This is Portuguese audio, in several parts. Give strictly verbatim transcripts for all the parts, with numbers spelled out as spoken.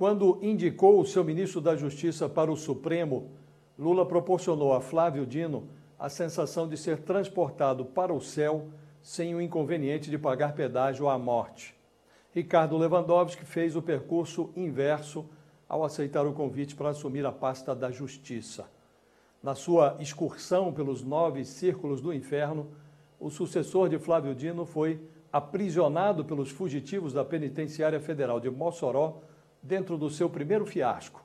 Quando indicou o seu ministro da Justiça para o Supremo, Lula proporcionou a Flávio Dino a sensação de ser transportado para o céu sem o inconveniente de pagar pedágio à morte. Ricardo Lewandowski fez o percurso inverso ao aceitar o convite para assumir a pasta da Justiça. Na sua excursão pelos nove círculos do inferno, o sucessor de Flávio Dino foi aprisionado pelos fugitivos da Penitenciária Federal de Mossoró dentro do seu primeiro fiasco.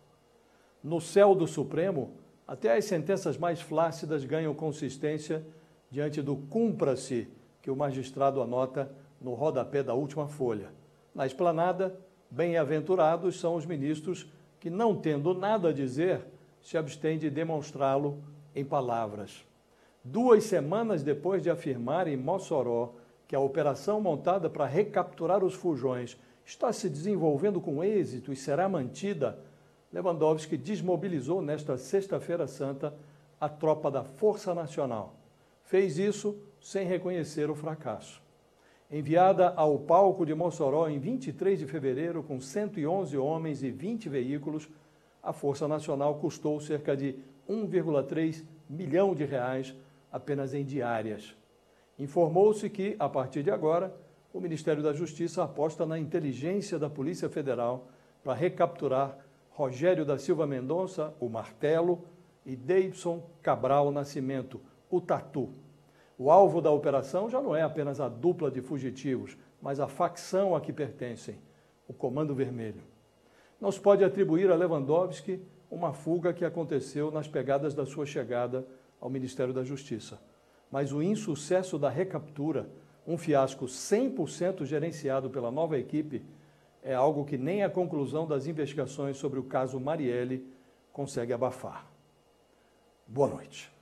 No céu do Supremo, até as sentenças mais flácidas ganham consistência diante do cumpra-se que o magistrado anota no rodapé da última folha. Na esplanada, bem-aventurados são os ministros que, não tendo nada a dizer, se abstêm de demonstrá-lo em palavras. Duas semanas depois de afirmar em Mossoró que a operação montada para recapturar os fujões está se desenvolvendo com êxito e será mantida, Lewandowski desmobilizou nesta Sexta-feira Santa a tropa da Força Nacional. Fez isso sem reconhecer o fracasso. Enviada ao palco de Mossoró em vinte e três de fevereiro com cento e onze homens e vinte veículos, a Força Nacional custou cerca de um vírgula três milhão de reais apenas em diárias. Informou-se que, a partir de agora, o Ministério da Justiça aposta na inteligência da Polícia Federal para recapturar Rogério da Silva Mendonça, o Martelo, e Deibson Cabral Nascimento, o Tatu. O alvo da operação já não é apenas a dupla de fugitivos, mas a facção a que pertencem, o Comando Vermelho. Não se pode atribuir a Lewandowski uma fuga que aconteceu nas pegadas da sua chegada ao Ministério da Justiça. Mas o insucesso da recaptura, um fiasco cem por cento gerenciado pela nova equipe, é algo que nem a conclusão das investigações sobre o caso Marielle consegue abafar. Boa noite.